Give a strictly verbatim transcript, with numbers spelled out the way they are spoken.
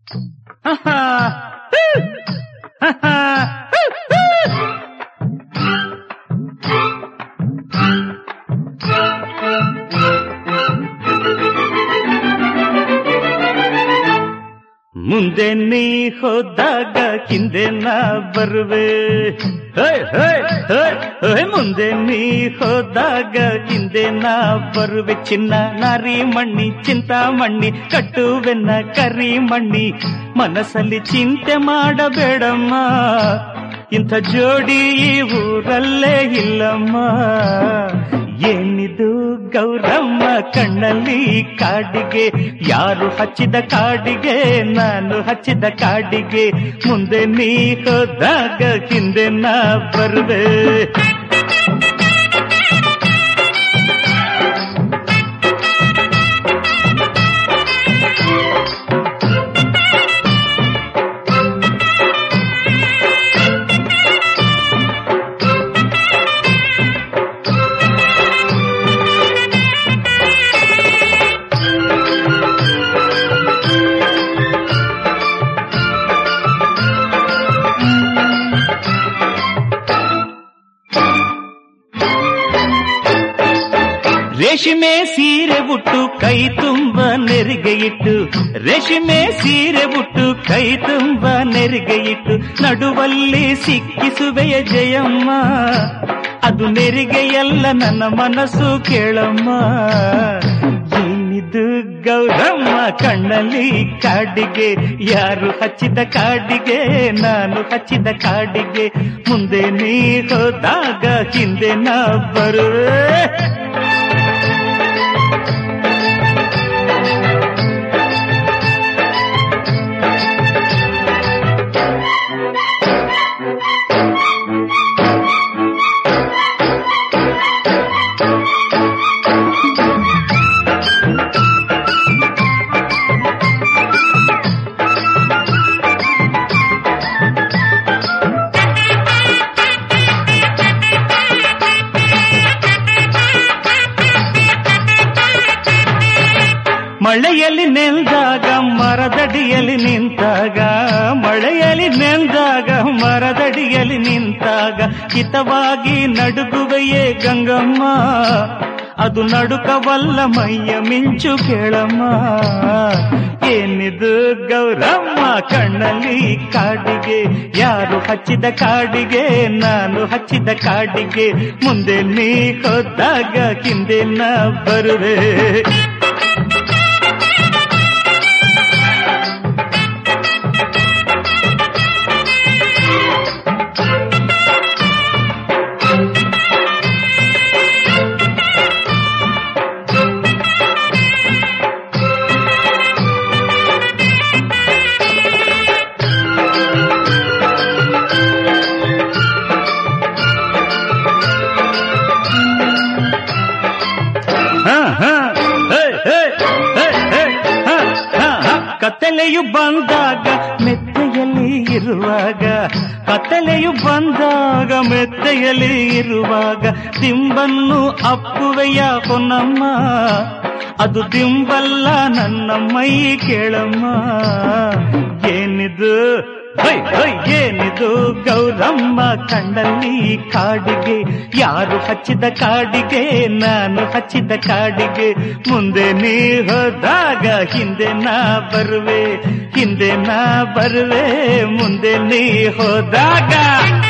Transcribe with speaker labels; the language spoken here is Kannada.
Speaker 1: ಮುಂದೆ ನೀ ಹೋದಾಗ ಹಿಂದೆ ನಾ ಬರುವೆ, ಮುಂದೆ ನೀ ಹೋದಾಗ ಹಿಂದೆ ನಾ ಬರುವೆ. ಚಿನ್ನ ನಾರಿ ಮಣ್ಣಿ ಚಿಂತಾಮಣ್ಣಿ ಕಟ್ಟುವೆನ್ನ ಕರಿ ಮಣ್ಣಿ. ಮನಸ್ಸಲ್ಲಿ ಚಿಂತೆ ಮಾಡಬೇಡಮ್ಮ, ಇಂಥ ಜೋಡಿ ಈ ಊರಲ್ಲೇ ಇಲ್ಲಮ್ಮ. ಏನಿದು ಗೌರಮ್ಮ ಕಣ್ಣಲ್ಲಿ ಕಾಡಿಗೆ, ಯಾರು ಹಚ್ಚಿದ ಕಾಡಿಗೆ ನಾನು ಹಚ್ಚಿದ ಕಾಡಿಗೆ. ಮುಂದೆ ನೀ ಹೋದಾಗ ಹಿಂದೆ ನಾ ಬರುವೆ. ರೇಷ್ಮೆ ಸೀರೆ ಉಟ್ಟು ಕೈ ತುಂಬ ನೆರಿಗೆ ಇಟ್ಟು, ರೇಷ್ಮೆ ಸೀರೆ ಉಟ್ಟು ಕೈ ತುಂಬ ನೆರಿಗೆ ಇಟ್ಟು, ನಡುವಲ್ಲಿ ಸಿಕ್ಕಿಸುವೆಯ ಜಯಮ್ಮ. ಅದು ನೆರಿಗೆಯಲ್ಲ ನನ್ನ ಮನಸ್ಸು ಕೇಳಮ್ಮ. ಏನಿದು ಗೌರಮ್ಮ ಕಣ್ಣಲ್ಲಿ ಕಾಡಿಗೆ, ಯಾರು ಹಚ್ಚಿದ ಕಾಡಿಗೆ ನಾನು ಹಚ್ಚಿದ ಕಾಡಿಗೆ. ಮುಂದೆ ನೀ ಹೋದಾಗ ಹಿಂದೆ ನಾ ಬರುವೆ. ಮಳೆಯಲ್ಲಿ ನೆಂದಾಗ ಮರದಡಿಯಲ್ಲಿ ನಿಂತಾಗ, ಮಳೆಯಲ್ಲಿ ನೆಂದಾಗ ಮರದಡಿಯಲ್ಲಿ ನಿಂತಾಗ ಹಿತವಾಗಿ ನಡುಗುವೆಯೇ ಗಂಗಮ್ಮ. ಅದು ನಡುಕವಲ್ಲ ಮೈಯ ಮಿಂಚು ಕೇಳಮ್ಮ. ಏನಿದು ಗೌರಮ್ಮ ಕಣ್ಣಲ್ಲಿ ಕಾಡಿಗೆ, ಯಾರು ಹಚ್ಚಿದ ಕಾಡಿಗೆ ನಾನು ಹಚ್ಚಿದ ಕಾಡಿಗೆ. ಮುಂದೆ ನೀ ಹೋದಾಗ ಹಿಂದೆ ನಾ ಬರುವೆ. ಕತ್ತಲೆಯು ಬಂದಾಗ ಮೆತ್ತೆಯಲ್ಲಿ ಇರುವಾಗ, ಕತ್ತಲೆಯು ಬಂದಾಗ ಮೆತ್ತೆಯಲ್ಲಿ ಇರುವಾಗ ದಿಂಬನ್ನು ಅಪ್ಪುವೆಯ ಹೊನ್ನಮ್ಮ. ಅದು ದಿಂಬಲ್ಲ ನನ್ನ ಮೈ ಕೇಳಮ್ಮ. ಏನಿದು ಹೈ ಹೈ ಏನಿದು ಗೌರಮ್ಮ ಕಣ್ಣಲ್ಲಿ ಕಾಡಿಗೆ, ಯಾರು ಹಚ್ಚಿದ ಕಾಡಿಗೆ ನಾನು ಹಚ್ಚಿದ ಕಾಡಿಗೆ. ಮುಂದೆ ನೀ ಹೋದಾಗ ಹಿಂದೆ ನಾ ಬರುವೆ, ಹಿಂದೆ ನಾ ಬರುವೆ. ಮುಂದೆ ನೀ ಹೋದಾಗ